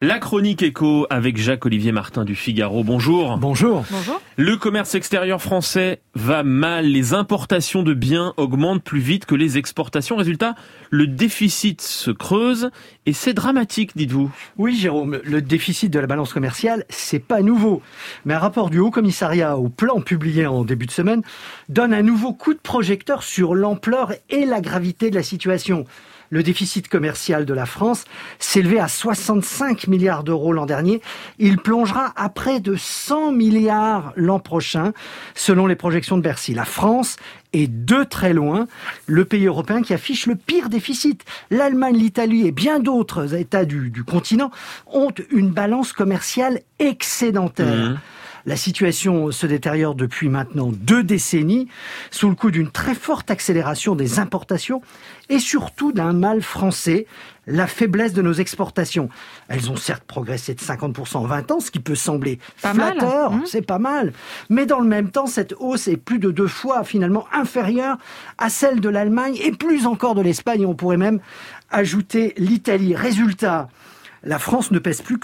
La chronique éco avec Jacques-Olivier Martin du Figaro. Bonjour. Bonjour. Bonjour. Le commerce extérieur français va mal. Les importations de biens augmentent plus vite que les exportations. Résultat, le déficit se creuse et c'est dramatique, dites-vous. Oui, Jérôme, le déficit de la balance commerciale, c'est pas nouveau. Mais un rapport du Haut Commissariat au plan publié en début de semaine donne un nouveau coup de projecteur sur l'ampleur et la gravité de la situation. Le déficit commercial de la France s'élevait à 65 milliards d'euros l'an dernier. Il plongera à près de 100 milliards l'an prochain, selon les projections de Bercy. La France est de très loin le pays européen qui affiche le pire déficit. L'Allemagne, l'Italie et bien d'autres États du continent ont une balance commerciale excédentaire. La situation se détériore depuis maintenant 2 décennies, sous le coup d'une très forte accélération des importations et surtout d'un mal français, la faiblesse de nos exportations. Elles ont certes progressé de 50% en 20 ans, ce qui peut sembler flatteur, c'est pas mal. Mais dans le même temps, cette hausse est plus de 2 fois finalement inférieure à celle de l'Allemagne et plus encore de l'Espagne. On pourrait même ajouter l'Italie. Résultat, la France ne pèse plus que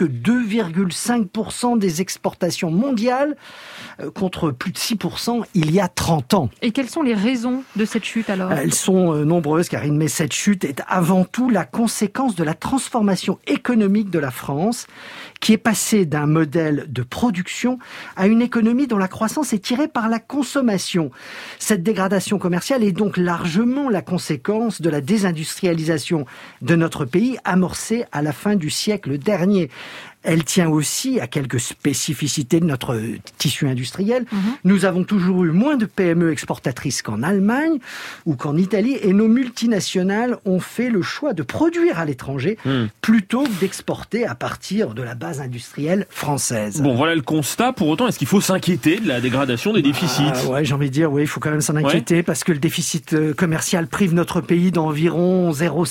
2,5% des exportations mondiales contre plus de 6% il y a 30 ans. Et quelles sont les raisons de cette chute alors ? Elles sont nombreuses, Karine, mais cette chute est avant tout la conséquence de la transformation économique de la France, qui est passée d'un modèle de production à une économie dont la croissance est tirée par la consommation. Cette dégradation commerciale est donc largement la conséquence de la désindustrialisation de notre pays amorcée à la fin du siècle dernier. Elle tient aussi à quelques spécificités de notre tissu industriel. Nous avons toujours eu moins de PME exportatrices qu'en Allemagne ou qu'en Italie, et nos multinationales ont fait le choix de produire à l'étranger plutôt que d'exporter à partir de la base industrielle française. Bon, voilà le constat. Pour autant, est-ce qu'il faut s'inquiéter de la dégradation des déficits ? Ouais, j'ai envie de dire, oui, il faut quand même s'en inquiéter parce que le déficit commercial prive notre pays d'environ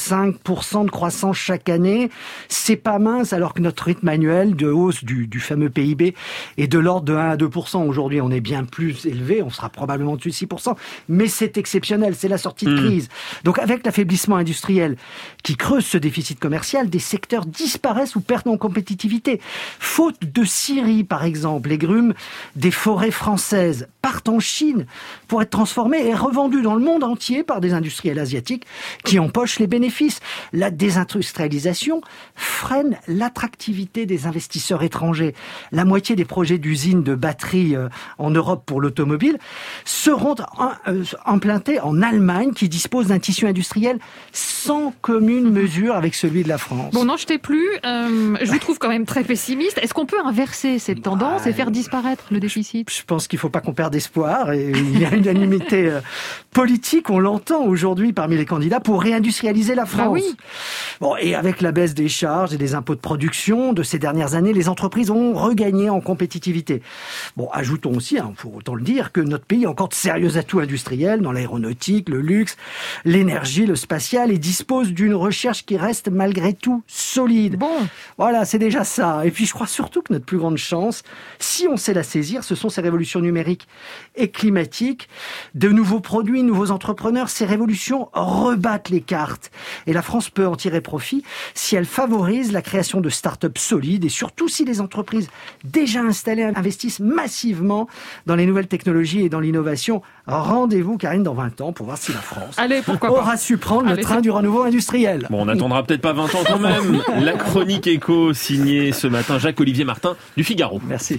0,5% de croissance chaque année. C'est pas mince, alors que notre rythme annuel de hausse du fameux PIB est de l'ordre de 1 à 2%. Aujourd'hui, on est bien plus élevé, on sera probablement au-dessus de 6%, mais c'est exceptionnel, c'est la sortie de crise. Donc avec l'affaiblissement industriel qui creuse ce déficit commercial, des secteurs disparaissent ou perdent en compétitivité. Faute de scierie, par exemple, les grumes des forêts françaises partent en Chine pour être transformées et revendues dans le monde entier par des industriels asiatiques qui empochent les bénéfices. La désindustrialisation freine l'attractivité des investisseurs étrangers. La moitié des projets d'usines de batteries en Europe pour l'automobile seront implantés en Allemagne, qui dispose d'un tissu industriel sans commune mesure avec celui de la France. Bon, n'en jetez plus. Je vous trouve quand même très pessimiste. Est-ce qu'on peut inverser cette tendance et faire disparaître le déficit ? Je pense qu'il ne faut pas qu'on perde espoir. Et il y a une unanimité politique, on l'entend aujourd'hui parmi les candidats, pour réindustrialiser la France. Ah oui. Bon, et avec la baisse des charges et des impôts de production de ces dernières années, les entreprises ont regagné en compétitivité. Bon, ajoutons aussi, faut autant le dire, que notre pays a encore de sérieux atouts industriels dans l'aéronautique, le luxe, l'énergie, le spatial, et dispose d'une recherche qui reste malgré tout solide. Bon. Voilà, c'est déjà ça. Et puis je crois surtout que notre plus grande chance, si on sait la saisir, ce sont ces révolutions numériques et climatiques, de nouveaux produits, nouveaux entrepreneurs. Ces révolutions rebattent les cartes. Et la France peut en tirer profit si elle favorise la création de start-up solides et surtout si les entreprises déjà installées investissent massivement dans les nouvelles technologies et dans l'innovation. Rendez-vous, Karine, dans 20 ans pour voir si la France aura su prendre le train du renouveau industriel. Bon, on n'attendra peut-être pas 20 ans quand même. La chronique éco signée ce matin Jacques-Olivier Martin du Figaro. Merci.